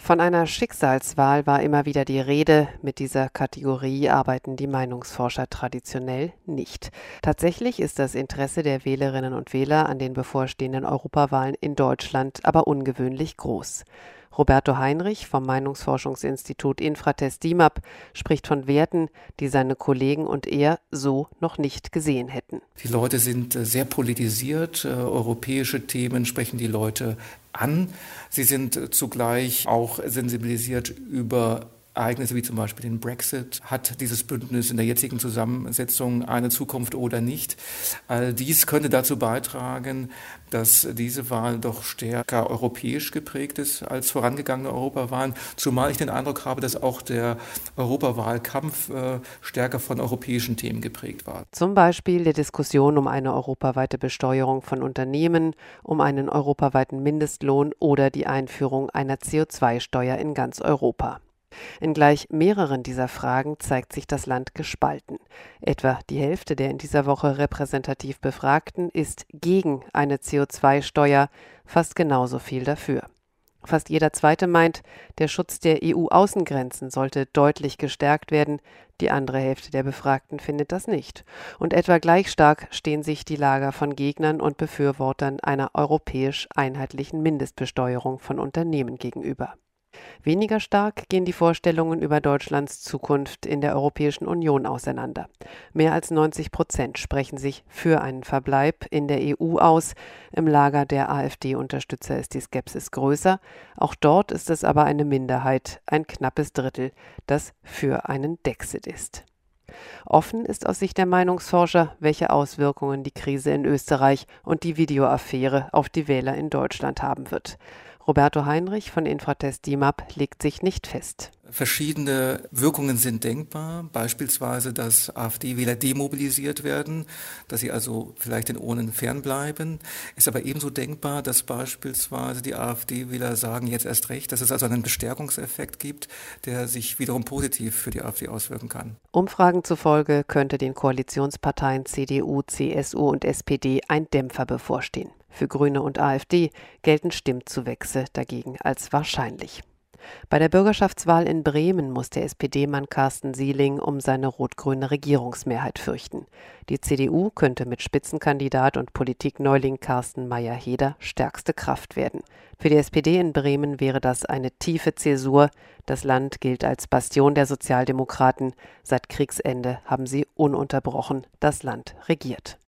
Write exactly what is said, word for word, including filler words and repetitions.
Von einer Schicksalswahl war immer wieder die Rede. Mit dieser Kategorie arbeiten die Meinungsforscher traditionell nicht. Tatsächlich ist das Interesse der Wählerinnen und Wähler an den bevorstehenden Europawahlen in Deutschland aber ungewöhnlich groß. Roberto Heinrich vom Meinungsforschungsinstitut Infratest DIMAP spricht von Werten, die seine Kollegen und er so noch nicht gesehen hätten. Die Leute sind sehr politisiert, europäische Themen sprechen die Leute an. Sie sind zugleich auch sensibilisiert über Ereignisse wie zum Beispiel den Brexit. Hat dieses Bündnis in der jetzigen Zusammensetzung eine Zukunft oder nicht? All dies könnte dazu beitragen, dass diese Wahl doch stärker europäisch geprägt ist als vorangegangene Europawahlen. Zumal ich den Eindruck habe, dass auch der Europawahlkampf äh, stärker von europäischen Themen geprägt war. Zum Beispiel der Diskussion um eine europaweite Besteuerung von Unternehmen, um einen europaweiten Mindestlohn oder die Einführung einer C O zwei Steuer in ganz Europa. In gleich mehreren dieser Fragen zeigt sich das Land gespalten. Etwa die Hälfte der in dieser Woche repräsentativ Befragten ist gegen eine C O zwei Steuer, fast genauso viel dafür. Fast jeder Zweite meint, der Schutz der E U-Außengrenzen sollte deutlich gestärkt werden. Die andere Hälfte der Befragten findet das nicht. Und etwa gleich stark stehen sich die Lager von Gegnern und Befürwortern einer europäisch einheitlichen Mindestbesteuerung von Unternehmen gegenüber. Weniger stark gehen die Vorstellungen über Deutschlands Zukunft in der Europäischen Union auseinander. Mehr als neunzig Prozent sprechen sich für einen Verbleib in der E U aus. Im Lager der AfD-Unterstützer ist die Skepsis größer. Auch dort ist es aber eine Minderheit, ein knappes Drittel, das für einen Dexit ist. Offen ist aus Sicht der Meinungsforscher, welche Auswirkungen die Krise in Österreich und die Videoaffäre auf die Wähler in Deutschland haben wird. Roberto Heinrich von Infratest DIMAP legt sich nicht fest. Verschiedene Wirkungen sind denkbar, beispielsweise, dass AfD-Wähler demobilisiert werden, dass sie also vielleicht den Urnen fernbleiben. Ist aber ebenso denkbar, dass beispielsweise die AfD-Wähler sagen jetzt erst recht, dass es also einen Bestärkungseffekt gibt, der sich wiederum positiv für die AfD auswirken kann. Umfragen zufolge könnte den Koalitionsparteien C D U, C S U und S P D ein Dämpfer bevorstehen. Für Grüne und AfD gelten Stimmzuwächse dagegen als wahrscheinlich. Bei der Bürgerschaftswahl in Bremen muss der S P D-Mann Carsten Sieling um seine rot-grüne Regierungsmehrheit fürchten. Die C D U könnte mit Spitzenkandidat und Politikneuling Carsten Meyer-Heder stärkste Kraft werden. Für die S P D in Bremen wäre das eine tiefe Zäsur. Das Land gilt als Bastion der Sozialdemokraten. Seit Kriegsende haben sie ununterbrochen das Land regiert.